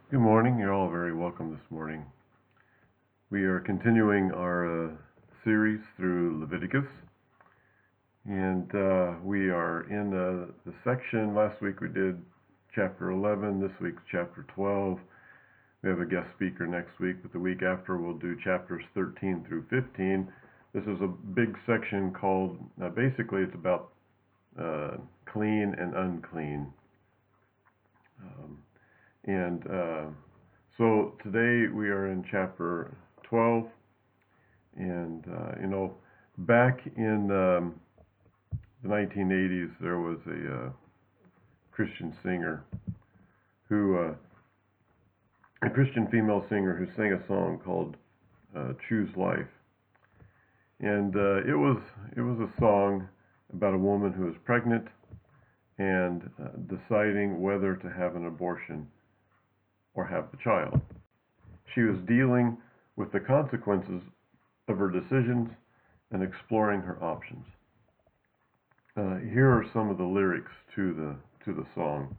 Good morning. You're all very welcome this morning. We are continuing our series through Leviticus, and we are in the section. Last week we did chapter 11. This week's chapter 12. We have a guest speaker next week, but the week after we'll do chapters 13 through 15. This is a big section called, basically it's about clean and unclean. So today we are in chapter 12, and back in the 1980s there was a Christian singer a Christian female singer who sang a song called "Choose Life," and it was a song about a woman who was pregnant and deciding whether to have an abortion or have the child. She was dealing with the consequences of her decisions and exploring her options. Here are some of the lyrics to the song.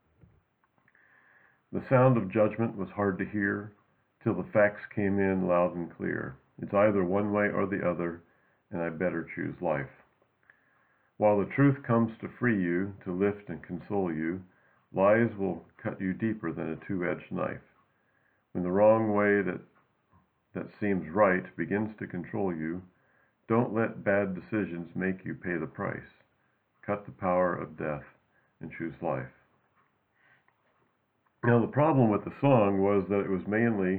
The sound of judgment was hard to hear till the facts came in loud and clear. It's either one way or the other, and I better choose life. While the truth comes to free you, to lift and console you, lies will cut you deeper than a two-edged knife. When the wrong way that seems right begins to control you, don't let bad decisions make you pay the price. Cut the power of death and choose life. Now the problem with the song was that it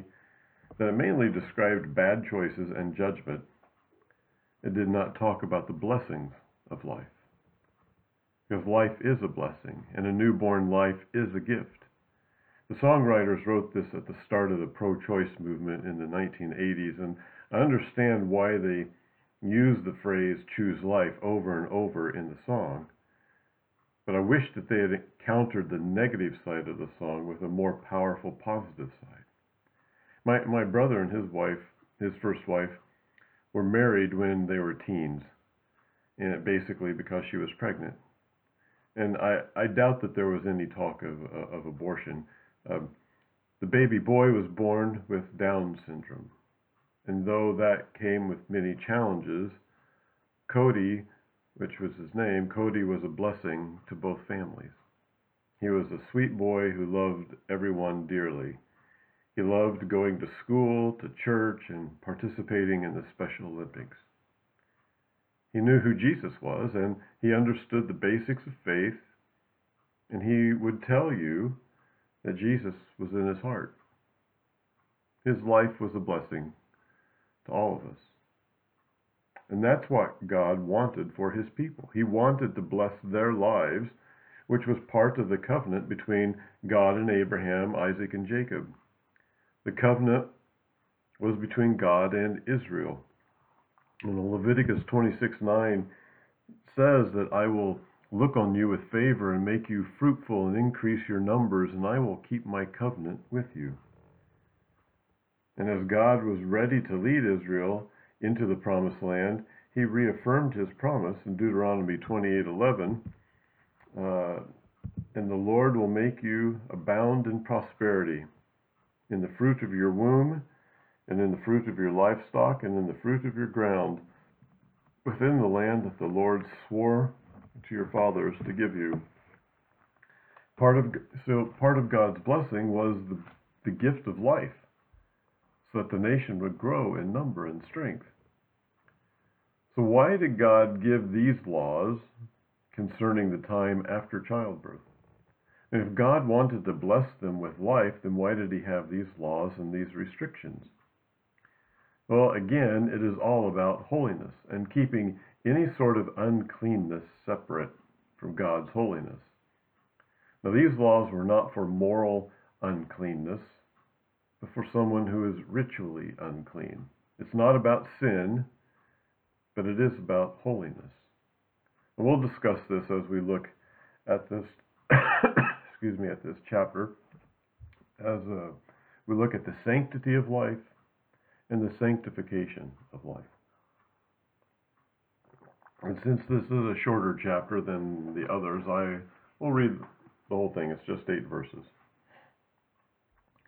mainly described bad choices and judgment. It did not talk about the blessings of life. Because life is a blessing, and a newborn life is a gift. The songwriters wrote this at the start of the pro-choice movement in the 1980s, and I understand why they used the phrase "choose life" over and over in the song, but I wish that they had countered the negative side of the song with a more powerful positive side. My brother and his first wife, were married when they were teens, and basically because she was pregnant. And I doubt that there was any talk of abortion. The baby boy was born with Down syndrome. And though that came with many challenges, Cody, which was his name, Cody was a blessing to both families. He was a sweet boy who loved everyone dearly. He loved going to school, to church, and participating in the Special Olympics. He knew who Jesus was, and he understood the basics of faith, and he would tell you that Jesus was in his heart. His life was a blessing to all of us. And that's what God wanted for his people. He wanted to bless their lives, which was part of the covenant between God and Abraham, Isaac, and Jacob. The covenant was between God and Israel. And Leviticus 26:9 says that I will look on you with favor and make you fruitful and increase your numbers, and I will keep my covenant with you. And as God was ready to lead Israel into the promised land, he reaffirmed his promise in Deuteronomy 28:11, and the Lord will make you abound in prosperity, in the fruit of your womb, and in the fruit of your livestock, and in the fruit of your ground, within the land that the Lord swore to your fathers to give you. Part of God's blessing was the gift of life, so that the nation would grow in number and strength. So why did God give these laws concerning the time after childbirth? And if God wanted to bless them with life, then why did he have these laws and these restrictions? Well, again, it is all about holiness and keeping any sort of uncleanness separate from God's holiness. Now, these laws were not for moral uncleanness, but for someone who is ritually unclean. It's not about sin, but it is about holiness. And we'll discuss this as we look at this, at this chapter, as we look at the sanctity of life and the sanctification of life. And since this is a shorter chapter than the others, I will read the whole thing. It's just 8 verses.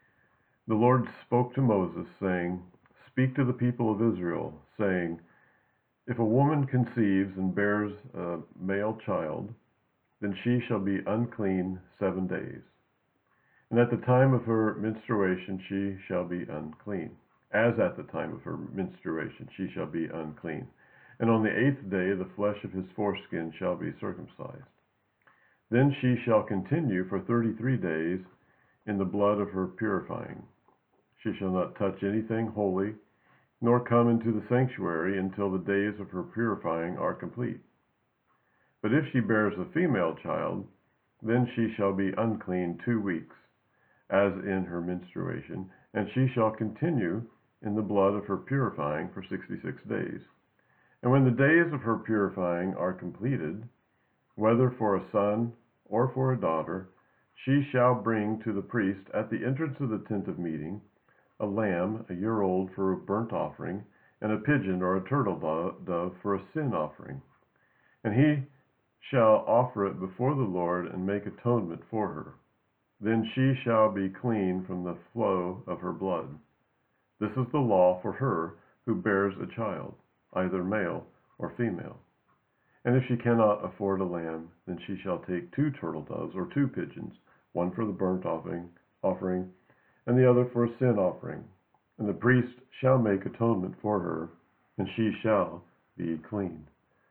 The Lord spoke to Moses, saying, Speak to the people of Israel, saying, If a woman conceives and bears a male child, then she shall be unclean 7 days. And at the time of her menstruation she shall be unclean. As at the time of her menstruation she shall be unclean. And on the 8th day the flesh of his foreskin shall be circumcised. Then she shall continue for 33 days in the blood of her purifying. She shall not touch anything holy, nor come into the sanctuary until the days of her purifying are complete. But if she bears a female child, then she shall be unclean 2 weeks, as in her menstruation, and she shall continue in the blood of her purifying for 66 days. And when the days of her purifying are completed, whether for a son or for a daughter, she shall bring to the priest at the entrance of the tent of meeting a lamb a year old for a burnt offering, and a pigeon or a turtle dove for a sin offering. And he shall offer it before the Lord and make atonement for her. Then she shall be clean from the flow of her blood. This is the law for her who bears a child, either male or female. And if she cannot afford a lamb, then she shall take 2 turtle doves or 2 pigeons, one for the burnt offering, and the other for a sin offering. And the priest shall make atonement for her, and she shall be clean.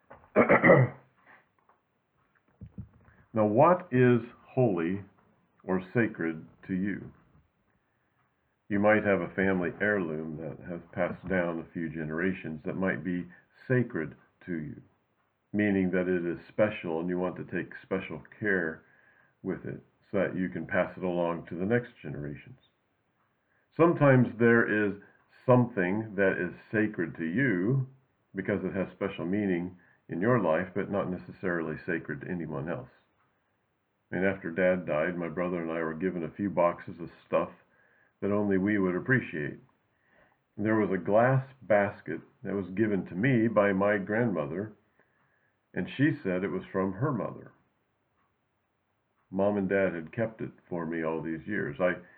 Now, what is holy or sacred to you? You might have a family heirloom that has passed down a few generations that might be sacred to you, meaning that it is special and you want to take special care with it so that you can pass it along to the next generations. Sometimes there is something that is sacred to you because it has special meaning in your life, but not necessarily sacred to anyone else. And after Dad died, my brother and I were given a few boxes of stuff that only we would appreciate. There was a glass basket that was given to me by my grandmother, and she said it was from her mother. Mom and Dad had kept it for me all these years.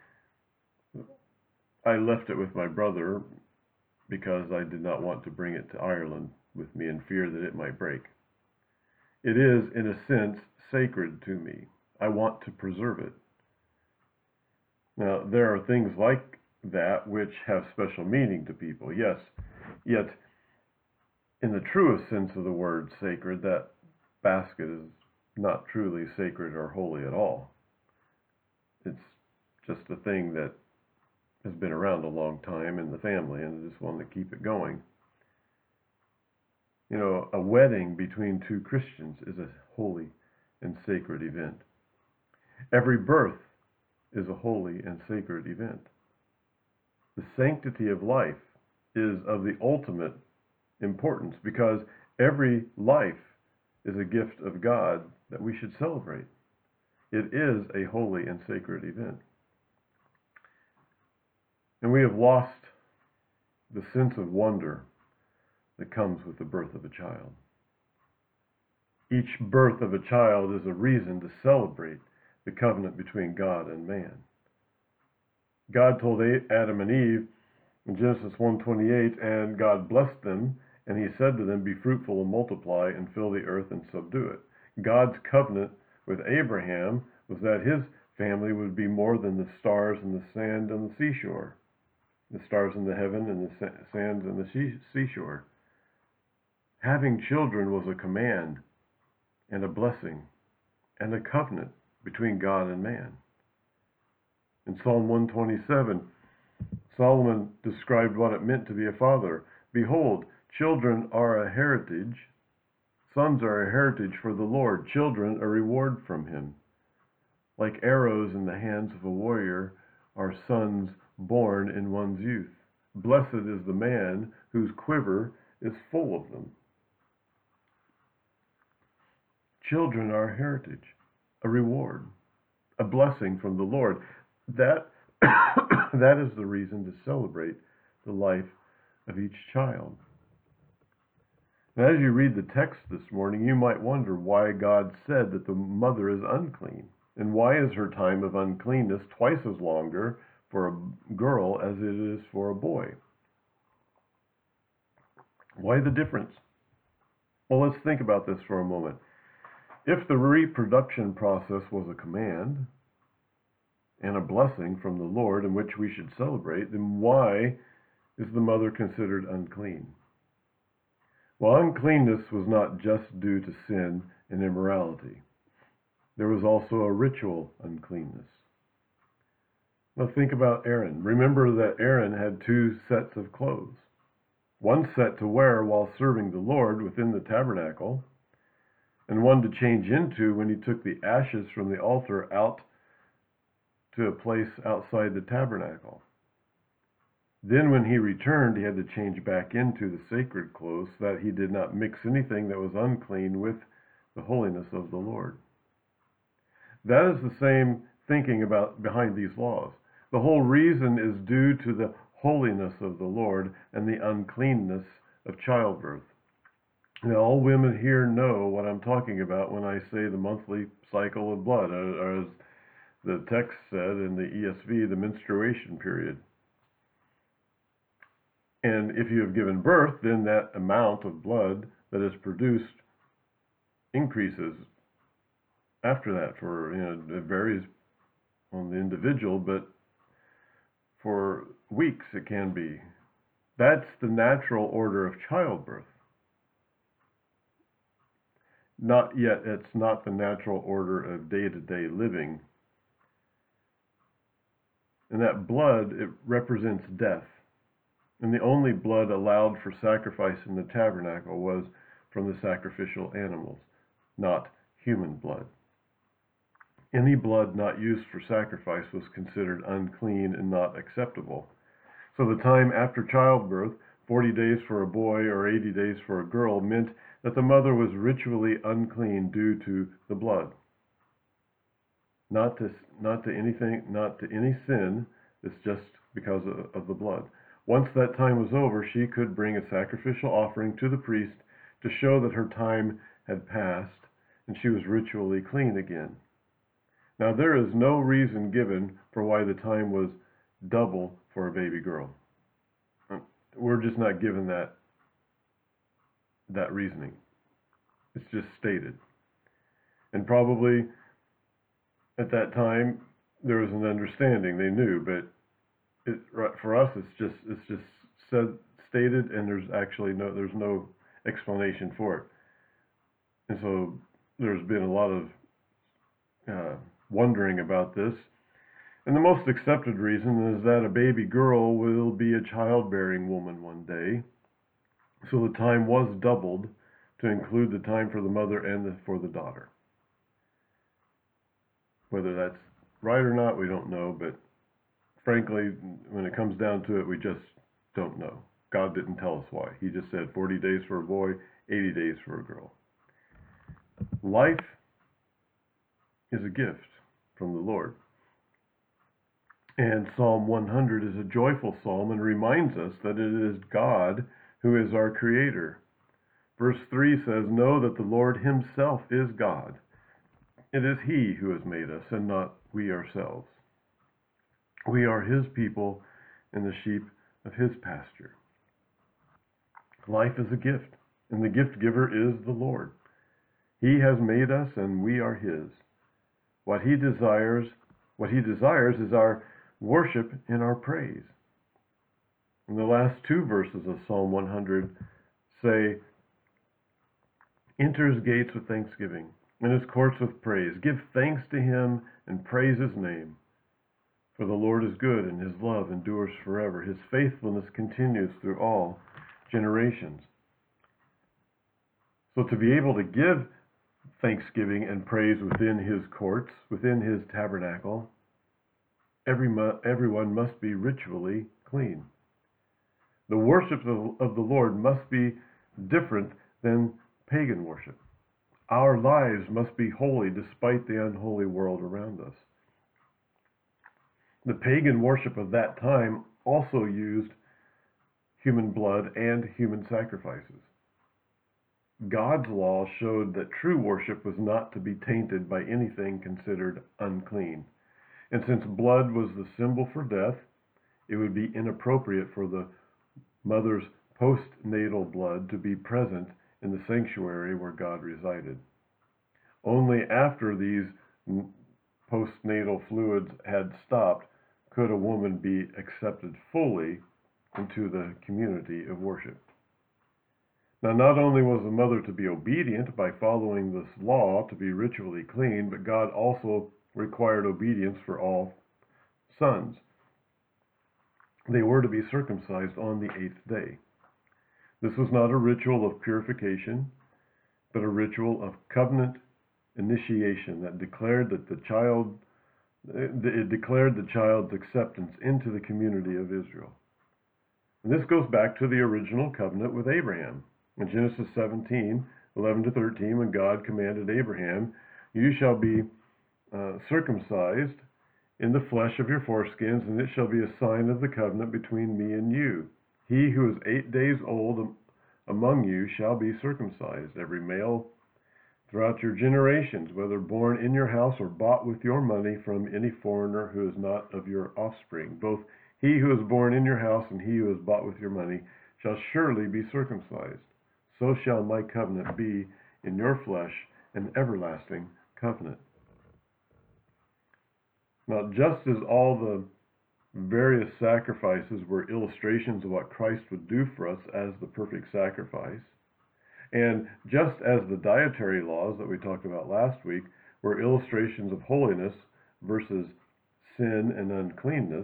I left it with my brother because I did not want to bring it to Ireland with me in fear that it might break. It is, in a sense, sacred to me. I want to preserve it. Now, there are things like that which have special meaning to people, yes, yet in the truest sense of the word sacred, that basket is not truly sacred or holy at all. It's just a thing that has been around a long time in the family, and I just want to keep it going. You know, a wedding between 2 Christians is a holy and sacred event. Every birth is a holy and sacred event. The sanctity of life is of the ultimate importance because every life is a gift of God that we should celebrate. It is a holy and sacred event. And we have lost the sense of wonder that comes with the birth of a child. Each birth of a child is a reason to celebrate the covenant between God and man. God told Adam and Eve in Genesis 1:28, and God blessed them, and he said to them, Be fruitful and multiply and fill the earth and subdue it. God's covenant with Abraham was that his family would be more than the stars and the sand and the seashore. The stars in the heaven and the sands and the seashore. Having children was a command and a blessing and a covenant between God and man. In Psalm 127, Solomon described what it meant to be a father. Behold, children are a heritage, sons are a heritage for the Lord, children a reward from him. Like arrows in the hands of a warrior are sons born in one's youth. Blessed is the man whose quiver is full of them. Children are a heritage, a reward, a blessing from the Lord. That is the reason to celebrate the life of each child. Now, as you read the text this morning, you might wonder why God said that the mother is unclean, and why is her time of uncleanness twice as longer for a girl as it is for a boy. Why the difference? Well, let's think about this for a moment. If the reproduction process was a command and a blessing from the Lord in which we should celebrate, then why is the mother considered unclean? Well, uncleanness was not just due to sin and immorality. There was also a ritual uncleanness. Now think about Aaron. Remember that Aaron had 2 sets of clothes. One set to wear while serving the Lord within the tabernacle, and one to change into when he took the ashes from the altar out to a place outside the tabernacle. Then when he returned, he had to change back into the sacred clothes so that he did not mix anything that was unclean with the holiness of the Lord. That is the same thinking behind these laws. The whole reason is due to the holiness of the Lord and the uncleanness of childbirth. Now, all women here know what I'm talking about when I say the monthly cycle of blood, or as the text said in the ESV, the menstruation period. And if you have given birth, then that amount of blood that is produced increases after that. It varies on the individual, but for weeks it can be. That's the natural order of childbirth. Not yet, it's not the natural order of day-to-day living. And that blood, it represents death. And the only blood allowed for sacrifice in the tabernacle was from the sacrificial animals, not human blood. Any blood not used for sacrifice was considered unclean and not acceptable. So the time after childbirth, 40 days for a boy or 80 days for a girl, meant that the mother was ritually unclean due to the blood. Not to any sin, it's just because of the blood. Once that time was over, she could bring a sacrificial offering to the priest to show that her time had passed and she was ritually clean again. Now, there is no reason given for why the time was double for a baby girl. We're just not given that reasoning. It's just stated. And probably at that time there was an understanding. They knew, but for us it's just stated, and there's no explanation for it. And so there's been a lot of wondering about this. And the most accepted reason is that a baby girl will be a childbearing woman one day. So the time was doubled to include the time for the mother and for the daughter. Whether that's right or not, we don't know, but frankly, when it comes down to it, we just don't know. God didn't tell us why. He just said 40 days for a boy, 80 days for a girl. Life is a gift from the Lord. And Psalm 100 is a joyful psalm and reminds us that it is God who is our creator. Verse 3 says, "Know that the Lord himself is God. It is he who has made us, and not we ourselves. We are his people and the sheep of his pasture." Life is a gift, and the gift giver is the Lord. He has made us, and we are his. What he desires is our worship and our praise. And the last 2 verses of Psalm 100 say, "Enter his gates with thanksgiving, and his courts with praise. Give thanks to him and praise his name. For the Lord is good, and his love endures forever. His faithfulness continues through all generations." So to be able to give thanksgiving and praise within his courts, within his tabernacle, everyone must be ritually clean. The worship of the Lord must be different than pagan worship. Our lives must be holy despite the unholy world around us. The pagan worship of that time also used human blood and human sacrifices. God's law showed that true worship was not to be tainted by anything considered unclean. And since blood was the symbol for death, it would be inappropriate for the mother's postnatal blood to be present in the sanctuary where God resided. Only after these postnatal fluids had stopped could a woman be accepted fully into the community of worship. Now, not only was the mother to be obedient by following this law to be ritually clean, but God also required obedience for all sons. They were to be circumcised on the 8th day. This was not a ritual of purification, but a ritual of covenant initiation that declared the child's acceptance into the community of Israel. And this goes back to the original covenant with Abraham. In Genesis 17:11-13, when God commanded Abraham, "You shall be circumcised in the flesh of your foreskins, and it shall be a sign of the covenant between me and you. He who is 8 days old among you shall be circumcised, every male throughout your generations, whether born in your house or bought with your money from any foreigner who is not of your offspring. Both he who is born in your house and he who is bought with your money shall surely be circumcised. So shall my covenant be in your flesh, an everlasting covenant." Now, just as all the various sacrifices were illustrations of what Christ would do for us as the perfect sacrifice, and just as the dietary laws that we talked about last week were illustrations of holiness versus sin and uncleanness,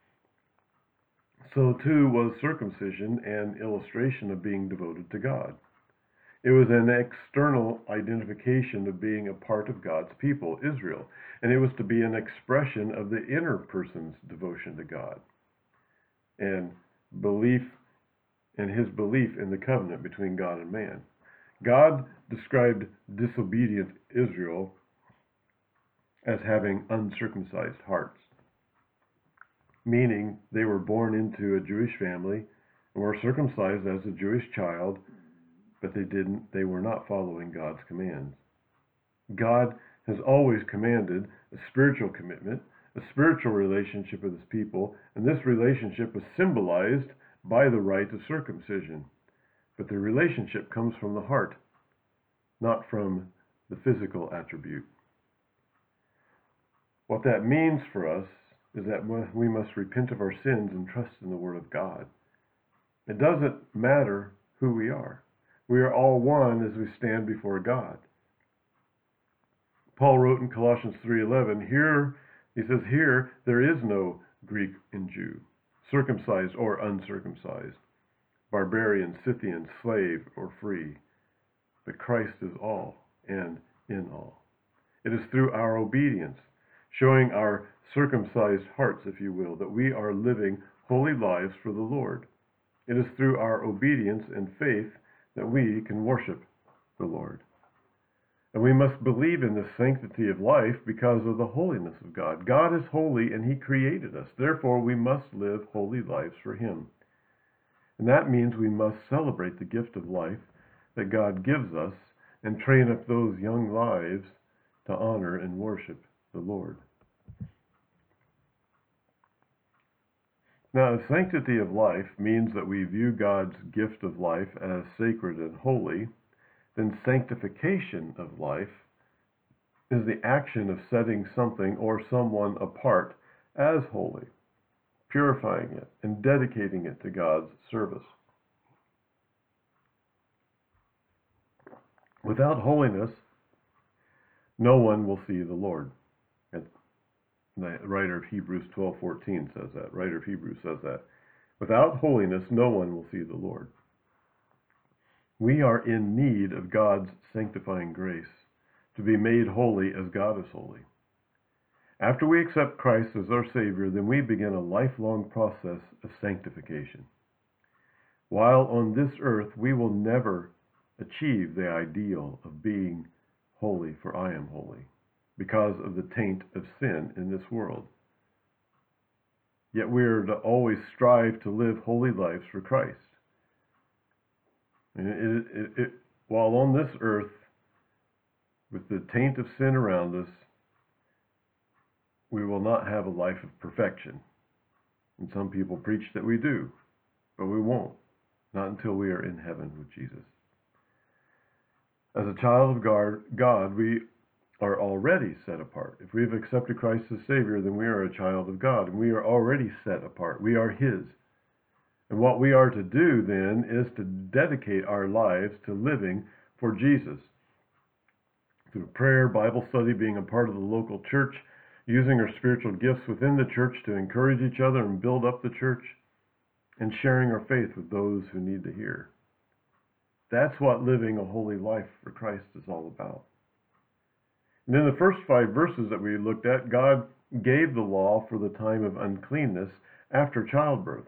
so too was circumcision an illustration of being devoted to God. It was an external identification of being a part of God's people, Israel, and it was to be an expression of the inner person's devotion to God and his belief in the covenant between God and man. God described disobedient Israel as having uncircumcised hearts, meaning they were born into a Jewish family and were circumcised as a Jewish child, but they were not following God's commands. God has always commanded a spiritual commitment, a spiritual relationship with his people, and this relationship was symbolized by the rite of circumcision. But the relationship comes from the heart, not from the physical attribute. What that means for us is that we must repent of our sins and trust in the Word of God. It doesn't matter who we are. We are all one as we stand before God. Paul wrote in Colossians 3:11, he says, "Here there is no Greek and Jew, circumcised or uncircumcised, barbarian, Scythian, slave or free, but Christ is all and in all." It is through our obedience, showing our circumcised hearts, if you will, that we are living holy lives for the Lord. It is through our obedience and faith that we can worship the Lord. And we must believe in the sanctity of life because of the holiness of God. God is holy and he created us. Therefore, we must live holy lives for him. And that means we must celebrate the gift of life that God gives us and train up those young lives to honor and worship the Lord. Now, the sanctity of life means that we view God's gift of life as sacred and holy. Then sanctification of life is the action of setting something or someone apart as holy, purifying it and dedicating it to God's service. Without holiness, no one will see the Lord. The writer of Hebrews 12:14 says that. Writer of Hebrews says that. Without holiness, no one will see the Lord. We are in need of God's sanctifying grace to be made holy as God is holy. After we accept Christ as our Savior, then we begin a lifelong process of sanctification. While on this earth, we will never achieve the ideal of being holy, for I am holy, because of the taint of sin in this world. Yet we are to always strive to live holy lives for Christ. And while on this earth, with the taint of sin around us, we will not have a life of perfection. And some people preach that we do, but we won't, not until we are in heaven with Jesus. As a child of God, we are already set apart. If we have accepted Christ as Savior, then we are a child of God, and we are already set apart. We are His. And what we are to do then is to dedicate our lives to living for Jesus. Through prayer, Bible study, being a part of the local church, using our spiritual gifts within the church to encourage each other and build up the church, and sharing our faith with those who need to hear. That's what living a holy life for Christ is all about. And in the first 5 verses that we looked at, God gave the law for the time of uncleanness after childbirth.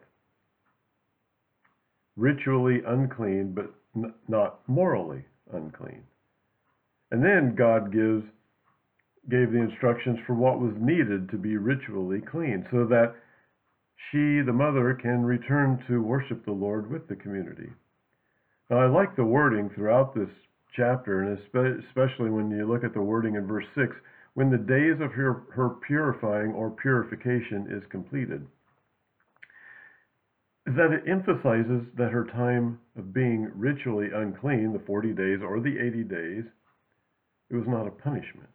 Ritually unclean, but not morally unclean. And then God gave the instructions for what was needed to be ritually clean, so that she, the mother, can return to worship the Lord with the community. Now, I like the wording throughout this chapter, and especially when you look at the wording in verse 6, when the days of her purifying or purification is completed, is that it emphasizes that her time of being ritually unclean, the 40 days or the 80 days, it was not a punishment.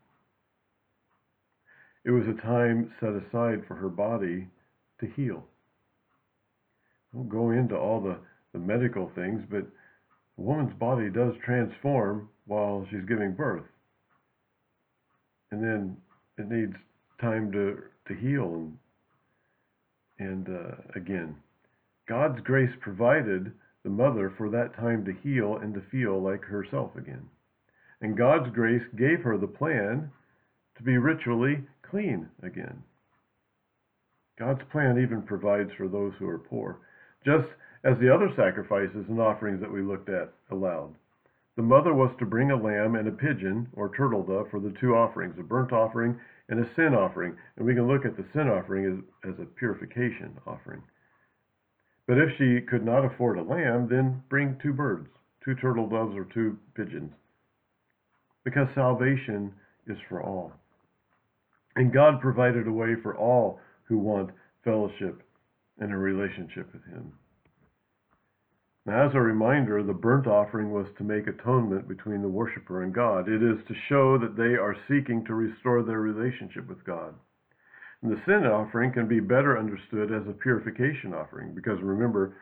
It was a time set aside for her body to heal. We'll go into all the medical things, but a woman's body does transform while she's giving birth. And then it needs time to heal. And again, God's grace provided the mother for that time to heal and to feel like herself again. And God's grace gave her the plan to be ritually clean again. God's plan even provides for those who are poor, just as the other sacrifices and offerings that we looked at allowed. The mother was to bring a lamb and a pigeon, or turtle dove, for the 2 offerings, a burnt offering and a sin offering. And we can look at the sin offering as a purification offering. But if she could not afford a lamb, then bring 2 birds, 2 turtle doves or 2 pigeons, because salvation is for all. And God provided a way for all who want fellowship and a relationship with Him. Now, as a reminder, the burnt offering was to make atonement between the worshiper and God. It is to show that they are seeking to restore their relationship with God. And the sin offering can be better understood as a purification offering, because remember,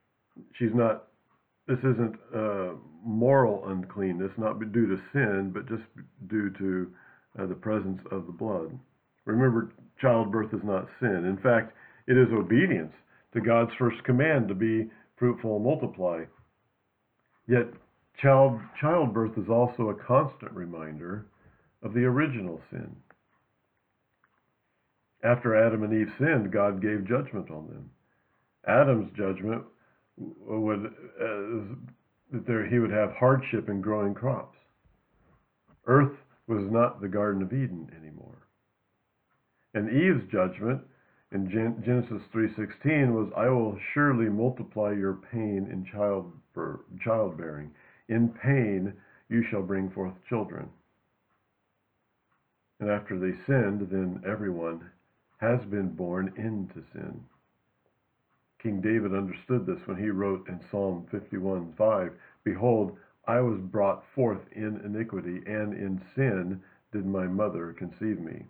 this isn't moral uncleanness, not due to sin, but just due to the presence of the blood. Remember, childbirth is not sin. In fact, it is obedience to God's first command to be fruitful and multiply. Yet, childbirth is also a constant reminder of the original sin. After Adam and Eve sinned, God gave judgment on them. Adam's judgment would he would have hardship in growing crops. Earth was not the Garden of Eden anymore. And Eve's judgment in Genesis 3:16 was, I will surely multiply your pain in childbearing. In pain you shall bring forth children. And after they sinned, then everyone has been born into sin. King David understood this when he wrote in Psalm 51:5, Behold, I was brought forth in iniquity, and in sin did my mother conceive me.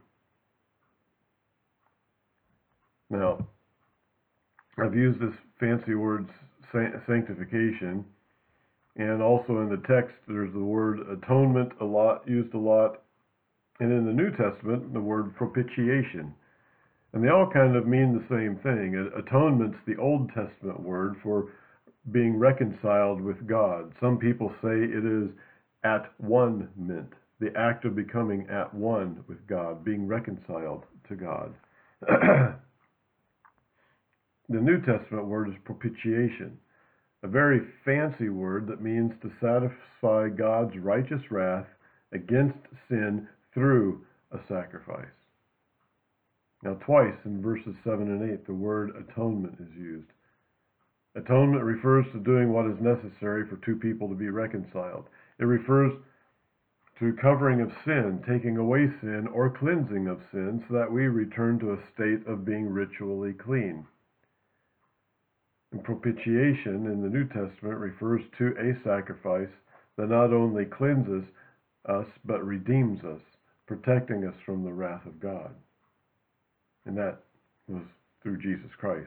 Now, I've used this fancy word sanctification, and also in the text there's the word atonement used a lot, and in the New Testament the word propitiation. And they all kind of mean the same thing. Atonement's the Old Testament word for being reconciled with God. Some people say it is at one-ment, the act of becoming at one with God, being reconciled to God. The New Testament word is propitiation, a very fancy word that means to satisfy God's righteous wrath against sin through a sacrifice. Now, twice in verses 7 and 8, the word atonement is used. Atonement refers to doing what is necessary for 2 people to be reconciled. It refers to covering of sin, taking away sin, or cleansing of sin, so that we return to a state of being ritually clean. And propitiation in the New Testament refers to a sacrifice that not only cleanses us, but redeems us, protecting us from the wrath of God. And that was through Jesus Christ.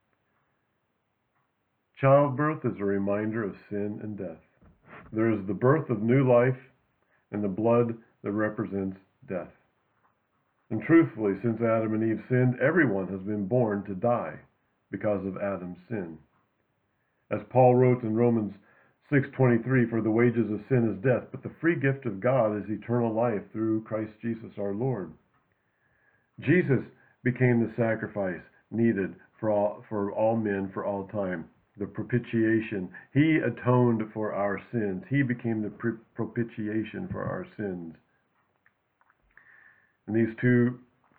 Childbirth is a reminder of sin and death. There is the birth of new life and the blood that represents death. And truthfully, since Adam and Eve sinned, everyone has been born to die because of Adam's sin. As Paul wrote in Romans 6:23, "For the wages of sin is death, but the free gift of God is eternal life through Christ Jesus our Lord." Jesus became the sacrifice needed for all men for all time. The propitiation. He atoned for our sins. He became the propitiation for our sins. In these two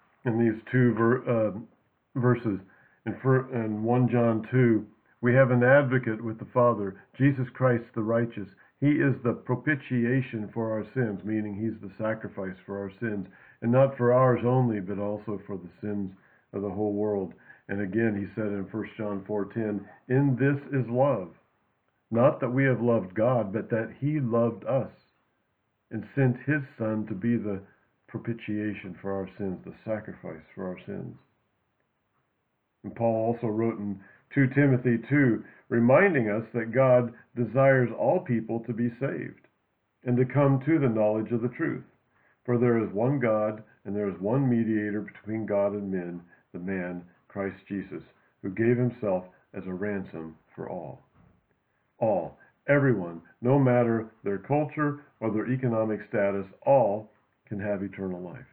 verses, in 1 John 2, we have an advocate with the Father, Jesus Christ the righteous. He is the propitiation for our sins, meaning he's the sacrifice for our sins, and not for ours only, but also for the sins of the whole world. And again, he said in 1 John 4:10, "In this is love, not that we have loved God, but that he loved us and sent his Son to be the propitiation for our sins," the sacrifice for our sins. And Paul also wrote in 2 Timothy 2, reminding us that God desires all people to be saved and to come to the knowledge of the truth. For there is one God, and there is one mediator between God and men, the man Christ Jesus, who gave himself as a ransom for all. All, everyone, no matter their culture or their economic status, all can have eternal life.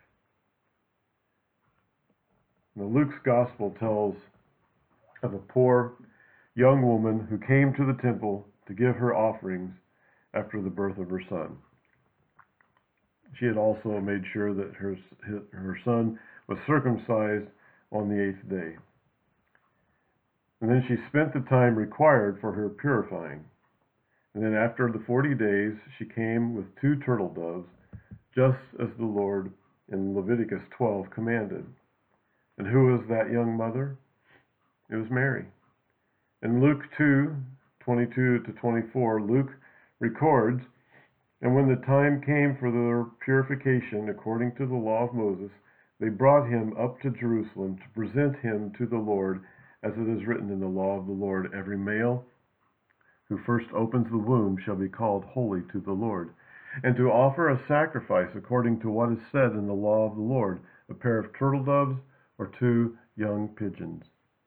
Now, Luke's gospel tells of a poor young woman who came to the temple to give her offerings after the birth of her son. She had also made sure that her son was circumcised on the 8th day. And then she spent the time required for her purifying. And then after the 40 days, she came with 2 turtle doves, just as the Lord in Leviticus 12 commanded. And who was that young mother? It was Mary. In Luke 2:22-24, Luke records, "And when the time came for their purification according to the law of Moses, they brought him up to Jerusalem to present him to the Lord, as it is written in the law of the Lord, every male who first opens the womb shall be called holy to the Lord, and to offer a sacrifice according to what is said in the law of the Lord, a pair of turtle doves or 2 young pigeons."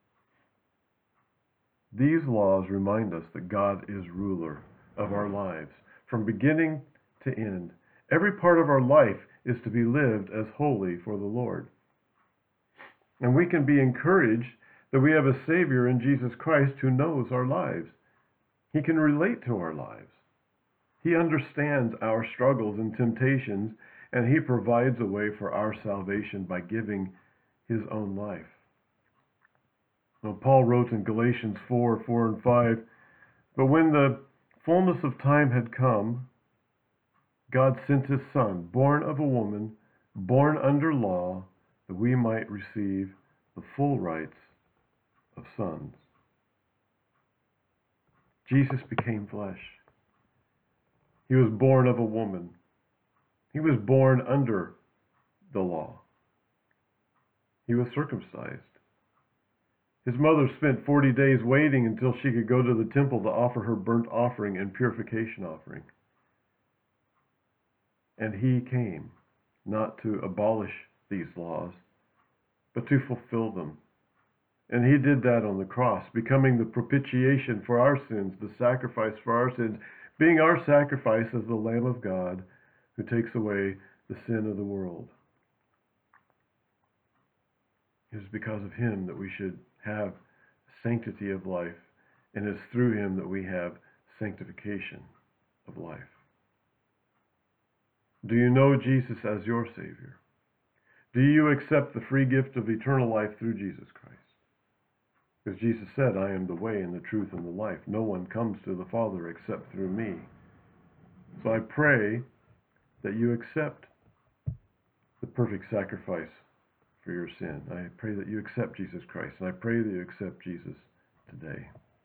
These laws remind us that God is ruler of our lives, from beginning to end. Every part of our life is to be lived as holy for the Lord. And we can be encouraged that we have a Savior in Jesus Christ who knows our lives. He can relate to our lives. He understands our struggles and temptations, and he provides a way for our salvation by giving his own life. Now, Paul wrote in Galatians 4:4 and 5, "But when the fullness of time had come, God sent his Son, born of a woman, born under law, that we might receive the full rights of sons." Jesus became flesh. He was born of a woman. He was born under the law. He was circumcised. His mother spent 40 days waiting until she could go to the temple to offer her burnt offering and purification offering. And he came, not to abolish these laws, but to fulfill them. And he did that on the cross, becoming the propitiation for our sins, the sacrifice for our sins, being our sacrifice as the Lamb of God who takes away the sin of the world. It is because of him that we should have sanctity of life, and it's through him that we have sanctification of life. Do you know Jesus as your Savior? Do you accept the free gift of eternal life through Jesus Christ? Because Jesus said, "I am the way and the truth and the life. No one comes to the Father except through me." So I pray that you accept the perfect sacrifice for your sin. I pray that you accept Jesus Christ, and I pray that you accept Jesus today.